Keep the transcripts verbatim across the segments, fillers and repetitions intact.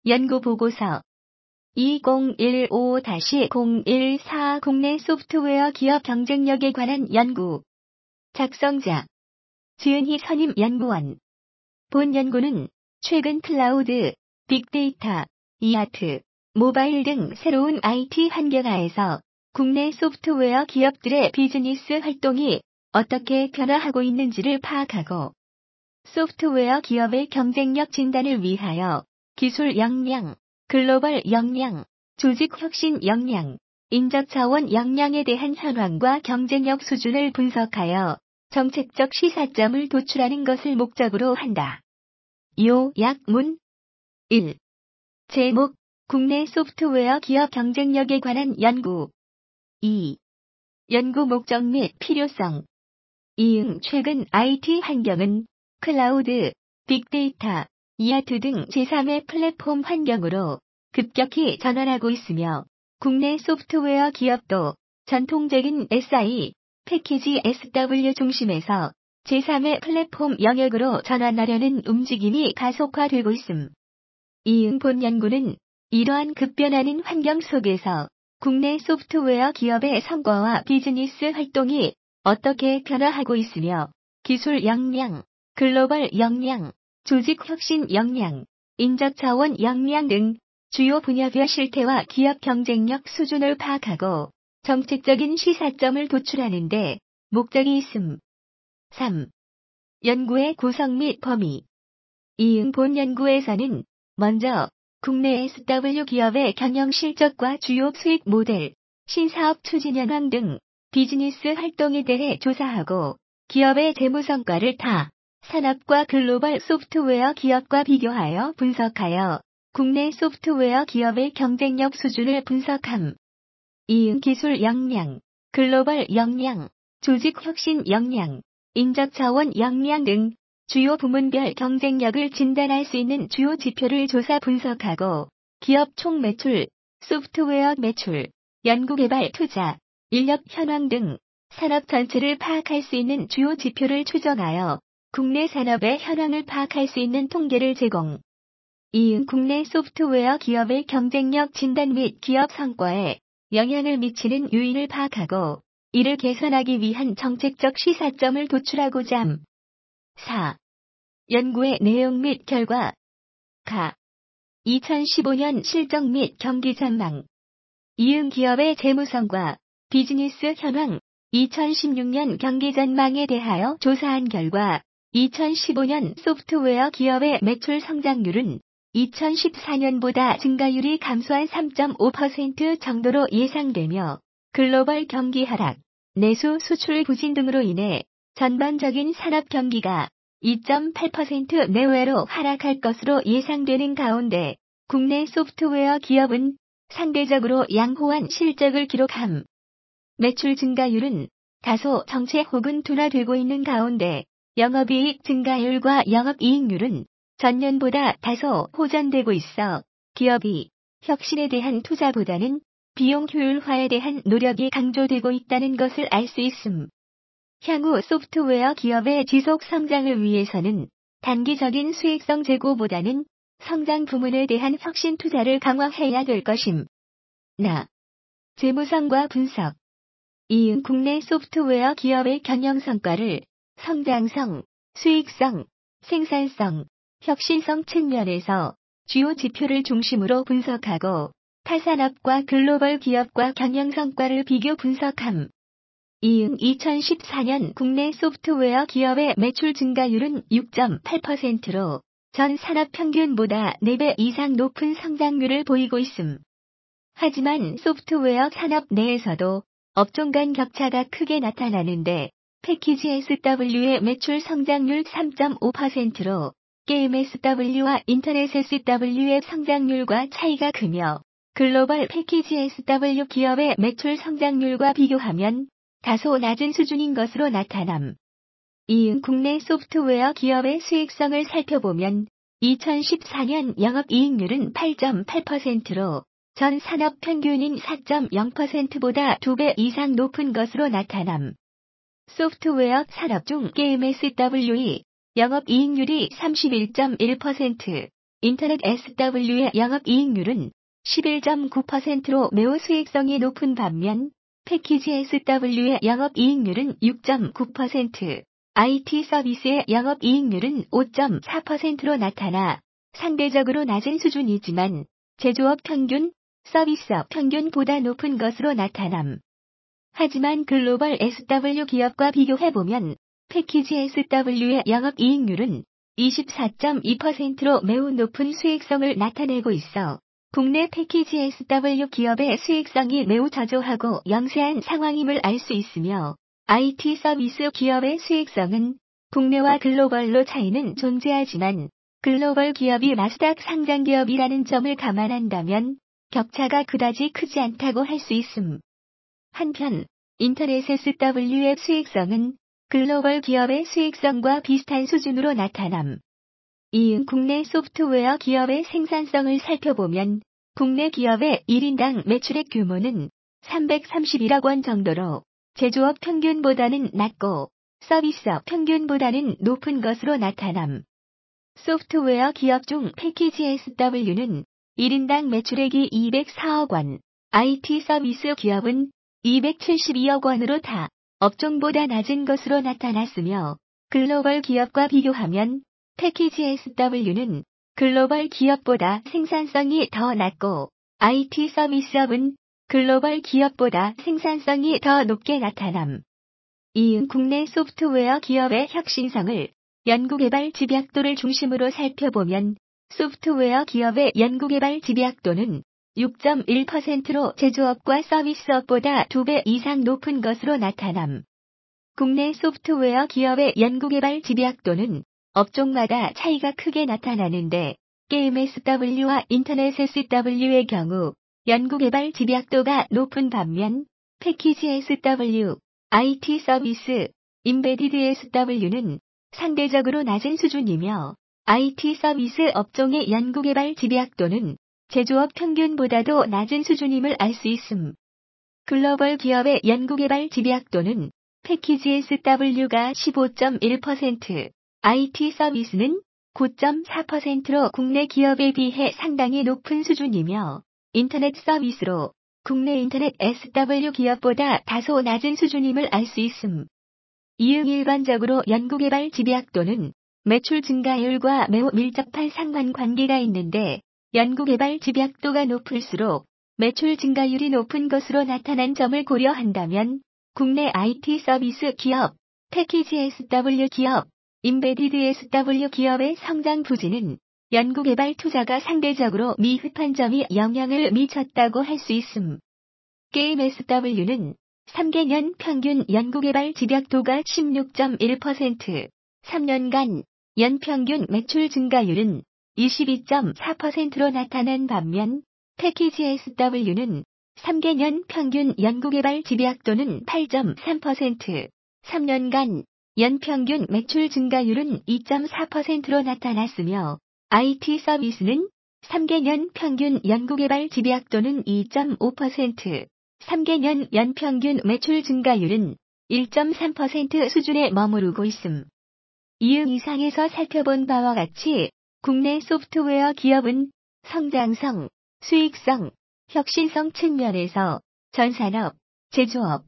연구보고서 이천십오 공일사 국내 소프트웨어 기업 경쟁력에 관한 연구. 작성자 지은희 선임 연구원. 본 연구는 최근 클라우드, 빅데이터, 이아트, 모바일 등 새로운 아이티 환경하에서 국내 소프트웨어 기업들의 비즈니스 활동이 어떻게 변화하고 있는지를 파악하고 소프트웨어 기업의 경쟁력 진단을 위하여 기술 역량, 글로벌 역량, 조직 혁신 역량, 인적 자원 역량에 대한 현황과 경쟁력 수준을 분석하여 정책적 시사점을 도출하는 것을 목적으로 한다. 요약문 일. 제목, 국내 소프트웨어 기업 경쟁력에 관한 연구. 이. 연구 목적 및 필요성. 이응 최근 아이티 환경은 클라우드, 빅데이터, 이아트 등 제삼의 플랫폼 환경으로 급격히 전환하고 있으며 국내 소프트웨어 기업도 전통적인 에스아이, 패키지 에스더블유 중심에서 제삼의 플랫폼 영역으로 전환하려는 움직임이 가속화되고 있음. 이응 본 연구는 이러한 급변하는 환경 속에서 국내 소프트웨어 기업의 성과와 비즈니스 활동이 어떻게 변화하고 있으며 기술 역량, 글로벌 역량, 조직 혁신 역량, 인적 자원 역량 등 주요 분야별 실태와 기업 경쟁력 수준을 파악하고 정책적인 시사점을 도출하는 데 목적이 있음. 삼. 연구의 구성 및 범위. 이응 본 연구에서는 먼저 국내 에스더블유 기업의 경영 실적과 주요 수익 모델, 신사업 추진 현황 등 비즈니스 활동에 대해 조사하고 기업의 재무 성과를 타 산업과 글로벌 소프트웨어 기업과 비교하여 분석하여 국내 소프트웨어 기업의 경쟁력 수준을 분석함. 이응 기술 역량, 글로벌 역량, 조직 혁신 역량, 인적 자원 역량 등 주요 부문별 경쟁력을 진단할 수 있는 주요 지표를 조사 분석하고 기업 총 매출, 소프트웨어 매출, 연구개발 투자, 인력 현황 등 산업 전체를 파악할 수 있는 주요 지표를 추정하여 국내 산업의 현황을 파악할 수 있는 통계를 제공. 이응 국내 소프트웨어 기업의 경쟁력 진단 및 기업 성과에 영향을 미치는 요인을 파악하고 이를 개선하기 위한 정책적 시사점을 도출하고자 함. 사. 연구의 내용 및 결과. 가. 이천십오 년 실적 및 경기 전망. 이응 기업의 재무성과 비즈니스 현황, 이천십육 년 경기 전망에 대하여 조사한 결과 이천십오 년 소프트웨어 기업의 매출 성장률은 이천십사 년보다 증가율이 감소한 삼 점 오 퍼센트 정도로 예상되며 글로벌 경기 하락, 내수 수출 부진 등으로 인해 전반적인 산업 경기가 이 점 팔 퍼센트 내외로 하락할 것으로 예상되는 가운데 국내 소프트웨어 기업은 상대적으로 양호한 실적을 기록함. 매출 증가율은 다소 정체 혹은 둔화되고 있는 가운데 영업이익 증가율과 영업이익률은 전년보다 다소 호전되고 있어 기업이 혁신에 대한 투자보다는 비용 효율화에 대한 노력이 강조되고 있다는 것을 알 수 있음. 향후 소프트웨어 기업의 지속 성장을 위해서는 단기적인 수익성 제고보다는 성장 부문에 대한 혁신 투자를 강화해야 될 것임. 나. 재무성과 분석. 이응 국내 소프트웨어 기업의 경영 성과를 성장성, 수익성, 생산성, 혁신성 측면에서 주요 지표를 중심으로 분석하고 타산업과 글로벌 기업과 경영 성과를 비교 분석함. 이응 이천십사 년 국내 소프트웨어 기업의 매출 증가율은 육 점 팔 퍼센트로 전 산업 평균보다 네 배 이상 높은 성장률을 보이고 있음. 하지만 소프트웨어 산업 내에서도 업종 간 격차가 크게 나타나는데 패키지 에스더블유의 매출 성장률 삼 점 오 퍼센트로 게임 에스더블유와 인터넷 에스더블유의 성장률과 차이가 크며 글로벌 패키지 에스더블유 기업의 매출 성장률과 비교하면 다소 낮은 수준인 것으로 나타남. 이응 국내 소프트웨어 기업의 수익성을 살펴보면 이천십사 년 영업이익률은 팔 점 팔 퍼센트로 전 산업 평균인 사 점 영 퍼센트보다 두 배 이상 높은 것으로 나타남. 소프트웨어 산업 중 게임 에스더블유의 영업이익률이 삼십일 점 일 퍼센트, 인터넷 에스더블유의 영업이익률은 십일 점 구 퍼센트로 매우 수익성이 높은 반면 패키지 에스더블유의 영업이익률은 육 점 구 퍼센트, 아이티 서비스의 영업이익률은 오 점 사 퍼센트로 나타나 상대적으로 낮은 수준이지만 제조업 평균, 서비스업 평균보다 높은 것으로 나타남. 하지만 글로벌 에스더블유 기업과 비교해보면 패키지 에스더블유의 영업이익률은 이십사 점 이 퍼센트로 매우 높은 수익성을 나타내고 있어 국내 패키지 에스더블유 기업의 수익성이 매우 저조하고 영세한 상황임을 알 수 있으며 아이티 서비스 기업의 수익성은 국내와 글로벌로 차이는 존재하지만 글로벌 기업이 나스닥 상장 기업이라는 점을 감안한다면 격차가 그다지 크지 않다고 할 수 있음. 한편 인터넷 에스더블유의 수익성은 글로벌 기업의 수익성과 비슷한 수준으로 나타남. 이은 국내 소프트웨어 기업의 생산성을 살펴보면 국내 기업의 일 인당 매출액 규모는 삼백삼십일억 원 정도로 제조업 평균보다는 낮고 서비스업 평균보다는 높은 것으로 나타남. 소프트웨어 기업 중 패키지 에스더블유는 일 인당 매출액이 이백사억 원, 아이티 서비스 기업은 이백칠십이억 원으로 타 업종보다 낮은 것으로 나타났으며 글로벌 기업과 비교하면 패키지 에스더블유는 글로벌 기업보다 생산성이 더 낮고 아이티 서비스업은 글로벌 기업보다 생산성이 더 높게 나타남. 이은 국내 소프트웨어 기업의 혁신성을 연구개발 집약도를 중심으로 살펴보면 소프트웨어 기업의 연구개발 집약도는 육 점 일 퍼센트로 제조업과 서비스업보다 두 배 이상 높은 것으로 나타남. 국내 소프트웨어 기업의 연구개발 집약도는 업종마다 차이가 크게 나타나는데 게임 에스더블유와 인터넷 에스더블유의 경우 연구개발 집약도가 높은 반면 패키지 에스더블유, 아이티 서비스, 임베디드 에스더블유는 상대적으로 낮은 수준이며 아이티 서비스 업종의 연구개발 집약도는 제조업 평균보다도 낮은 수준임을 알 수 있음. 글로벌 기업의 연구개발 집약도는 패키지 에스더블유가 십오 점 일 퍼센트, 아이티 서비스는 구 점 사 퍼센트로 국내 기업에 비해 상당히 높은 수준이며 인터넷 서비스로 국내 인터넷 에스더블유 기업보다 다소 낮은 수준임을 알 수 있음. 이응 일반적으로 연구개발 집약도는 매출 증가율과 매우 밀접한 상관관계가 있는데 연구개발 집약도가 높을수록 매출 증가율이 높은 것으로 나타난 점을 고려한다면 국내 아이티 서비스 기업, 패키지 에스더블유 기업, 임베디드 에스더블유 기업의 성장 부진은 연구개발 투자가 상대적으로 미흡한 점이 영향을 미쳤다고 할 수 있음. 게임 에스더블유는 삼 개년 평균 연구개발 집약도가 십육 점 일 퍼센트, 삼 년간 연평균 매출 증가율은 이십이 점 사 퍼센트로 나타난 반면 패키지 에스더블유는 삼 개년 평균 연구개발 집약도는 팔 점 삼 퍼센트, 삼 년간 연평균 매출 증가율은 이 점 사 퍼센트로 나타났으며 아이티 서비스는 삼 개년 평균 연구개발 집약도는 이 점 오 퍼센트, 삼 개년 연평균 매출 증가율은 일 점 삼 퍼센트 수준에 머무르고 있음. 이응 이상에서 살펴본 바와 같이 국내 소프트웨어 기업은 성장성, 수익성, 혁신성 측면에서 전산업, 제조업,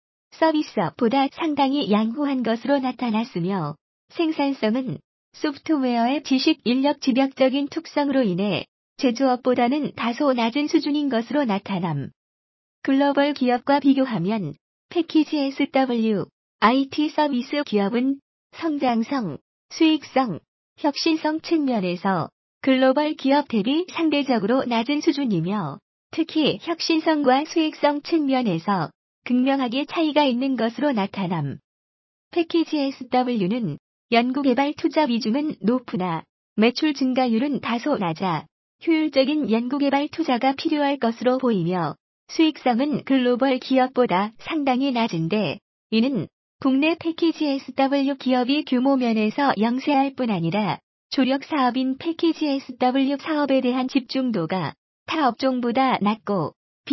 서비스업보다 상당히 양호한 것으로 나타났으며 생산성은 소프트웨어의 지식 인력 집약적인 특성으로 인해 제조업보다는 다소 낮은 수준인 것으로 나타남. 글로벌 기업과 비교하면 패키지 에스더블유, 아이티 서비스 기업은 성장성, 수익성, 혁신성 측면에서 글로벌 기업 대비 상대적으로 낮은 수준이며 특히 혁신성과 수익성 측면에서 극명하게 차이가 있는 것으로 나타남. 패키지 에스더블유는 연구개발 투자 비중은 높으나 매출 증가율은 다소 낮아 효율적인 연구개발 투자가 필요할 것으로 보이며 수익성은 글로벌 기업보다 상당히 낮은데 이는 국내 패키지 에스더블유 기업이 규모 면에서 영세할 뿐 아니라 주력 사업인 패키지 에스더블유 사업에 대한 집중도가 타 업종보다 낮고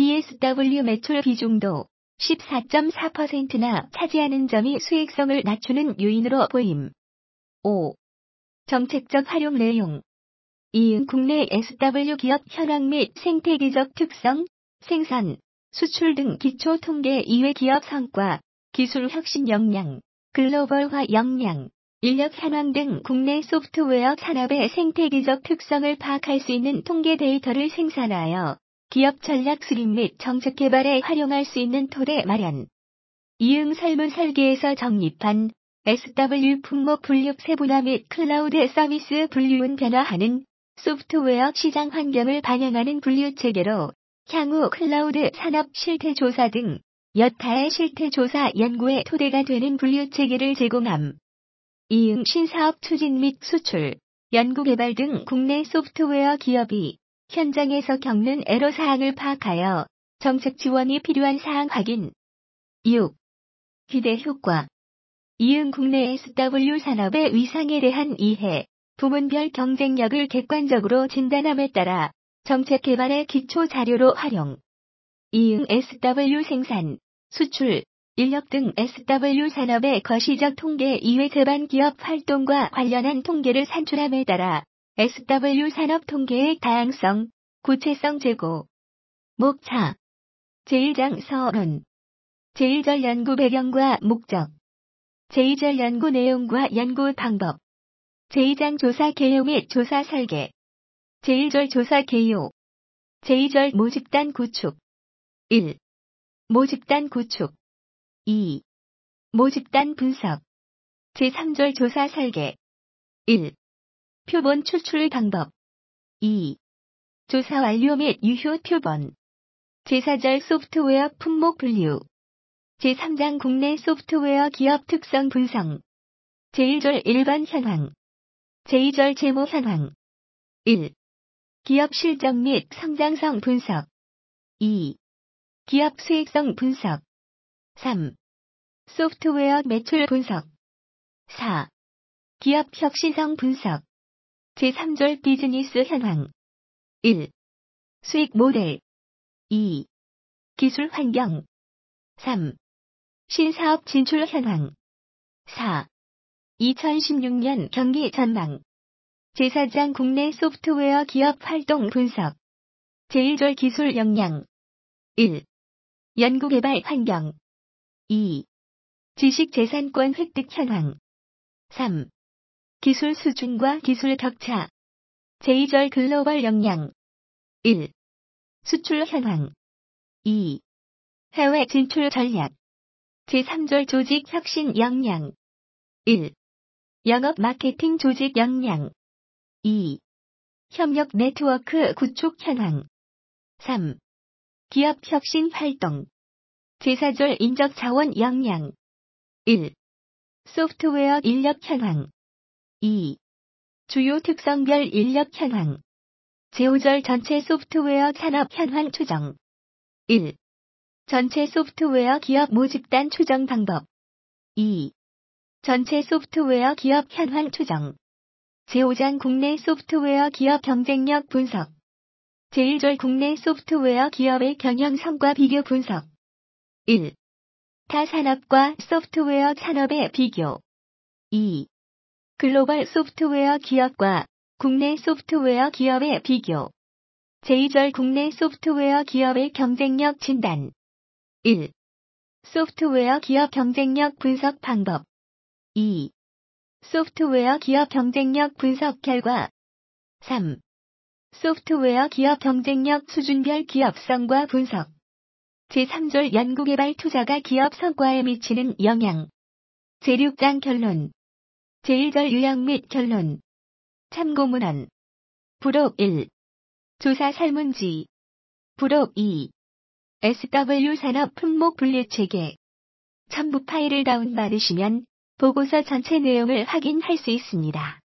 비에스더블유 매출 비중도 십사 점 사 퍼센트나 차지하는 점이 수익성을 낮추는 요인으로 보임. 오. 정책적 활용 내용. 이응 국내 에스더블유 기업 현황 및 생태계적 특성, 생산, 수출 등 기초 통계 이외 기업 성과, 기술 혁신 역량, 글로벌화 역량, 인력 현황 등 국내 소프트웨어 산업의 생태계적 특성을 파악할 수 있는 통계 데이터를 생산하여 기업 전략 수립 및 정책 개발에 활용할 수 있는 토대 마련. 이응 설문 설계에서 정립한 에스더블유 품목 분류 세분화 및 클라우드 서비스 분류은 변화하는 소프트웨어 시장 환경을 반영하는 분류 체계로 향후 클라우드 산업 실태 조사 등 여타의 실태 조사 연구의 토대가 되는 분류 체계를 제공함. 이응 신사업 추진 및 수출, 연구개발 등 국내 소프트웨어 기업이 현장에서 겪는 애로사항을 파악하여 정책 지원이 필요한 사항 확인. 육. 기대 효과. 이응 국내 에스더블유 산업의 위상에 대한 이해, 부문별 경쟁력을 객관적으로 진단함에 따라 정책 개발의 기초 자료로 활용. 이응 에스더블유 생산, 수출, 인력 등 에스더블유 산업의 거시적 통계 이외 기반 기업 활동과 관련한 통계를 산출함에 따라 에스더블유 산업 통계의 다양성, 구체성 제고. 목차. 제일 장 서론. 제일 절 연구 배경과 목적. 제이 절 연구 내용과 연구 방법. 제이 장 조사 개요 및 조사 설계. 제일 절 조사 개요. 제이 절 모집단 구축. 일. 모집단 구축. 이. 모집단 분석. 제삼 절 조사 설계. 일. 표본 추출 방법. 이. 조사 완료 및 유효 표본. 제사 절 소프트웨어 품목 분류. 제삼 장 국내 소프트웨어 기업 특성 분석. 제일 절 일반 현황. 제이 절 재무 현황. 일. 기업 실적 및 성장성 분석. 이. 기업 수익성 분석. 삼. 소프트웨어 매출 분석. 사. 기업 혁신성 분석. 제삼 절 비즈니스 현황. 일. 수익 모델. 이. 기술 환경. 삼. 신사업 진출 현황. 사. 이천십육 년 경기 전망. 제사 장 국내 소프트웨어 기업 활동 분석. 제일 절 기술 역량. 일. 연구개발 환경. 이. 지식재산권 획득 현황. 삼. 기술 수준과 기술 격차. 제이 절 글로벌 역량. 일. 수출 현황. 이. 해외 진출 전략. 제삼 절 조직 혁신 역량. 일. 영업 마케팅 조직 역량. 이. 협력 네트워크 구축 현황. 삼. 기업 혁신 활동. 제사 절 인적 자원 역량. 일. 소프트웨어 인력 현황. 이. 주요 특성별 인력 현황. 제오 절 전체 소프트웨어 산업 현황 추정. 일. 전체 소프트웨어 기업 모집단 추정 방법. 이. 전체 소프트웨어 기업 현황 추정. 제오 장 국내 소프트웨어 기업 경쟁력 분석. 제일 절 국내 소프트웨어 기업의 경영 성과 비교 분석. 일. 타 산업과 소프트웨어 산업의 비교. 이. 글로벌 소프트웨어 기업과 국내 소프트웨어 기업의 비교. 제이 절 국내 소프트웨어 기업의 경쟁력 진단. 일. 소프트웨어 기업 경쟁력 분석 방법. 이. 소프트웨어 기업 경쟁력 분석 결과. 삼. 소프트웨어 기업 경쟁력 수준별 기업성과 분석. 제삼 절 연구개발 투자가 기업 성과에 미치는 영향. 제육 장 결론. 제일 절 요약 및 결론. 참고문헌. 부록 일. 조사 설문지. 부록 이. 에스더블유 산업 품목 분류체계. 첨부 파일을 다운받으시면 보고서 전체 내용을 확인할 수 있습니다.